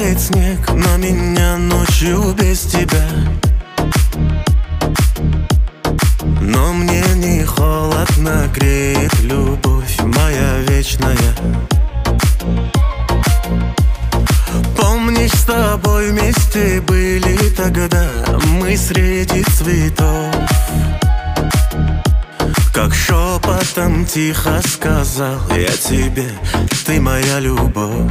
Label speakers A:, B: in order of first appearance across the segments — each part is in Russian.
A: Тает снег на меня ночью без тебя, но мне не холодно, греет любовь моя вечная. Помнишь, с тобой вместе были тогда мы среди цветов, как шепотом тихо сказал я тебе: ты моя любовь.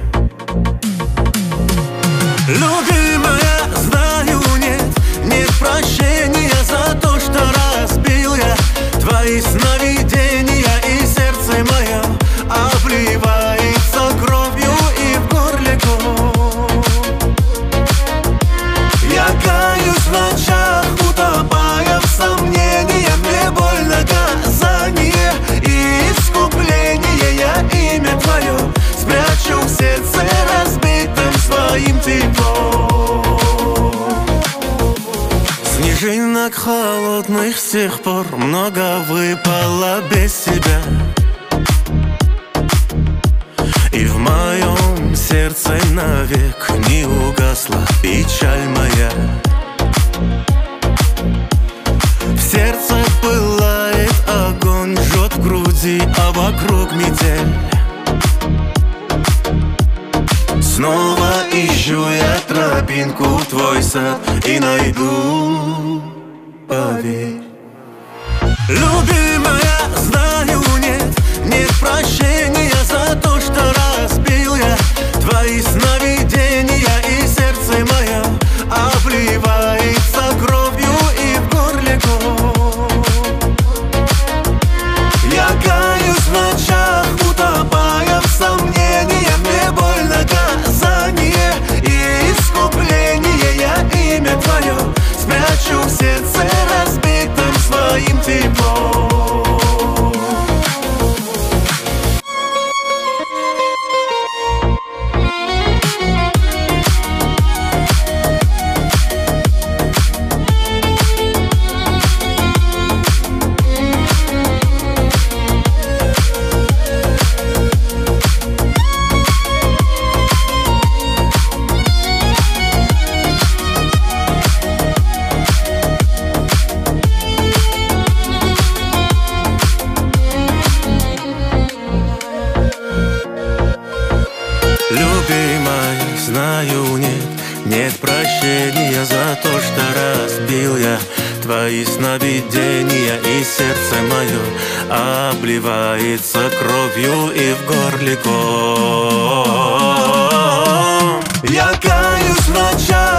A: Любимая, знаю, нет прощения за то, что разбил я твои сновидения, и сердце мое обливается кровью и в горле ком. Я каюсь в ночах, утопая в сомнениях, мне больно наказание и искупление. Я имя твое спрячу в сердце разбитым своим теплом. Снежинок холодных с тех пор много выпало без тебя, и в моем сердце навек не угасла печаль моя. В сердце пылает огонь, жжет в груди, а вокруг метель. Снова ищу я тропинку в твой сад и найду, поверь. Любимая, знаю, нет прощения за то, что разбил я твои сновидения, и сердце мое обливается кровью и в горле ком. Я каюсь в ночах, утопая в сомнениях, мне больно наказание и искупление. Я имя твое спрячу в сердце разбитым своим теплом. Любимая, знаю, нет прощения за то, что разбил я твои сновидения, и сердце мое обливается кровью и в горле ком. Я каюсь в ночах,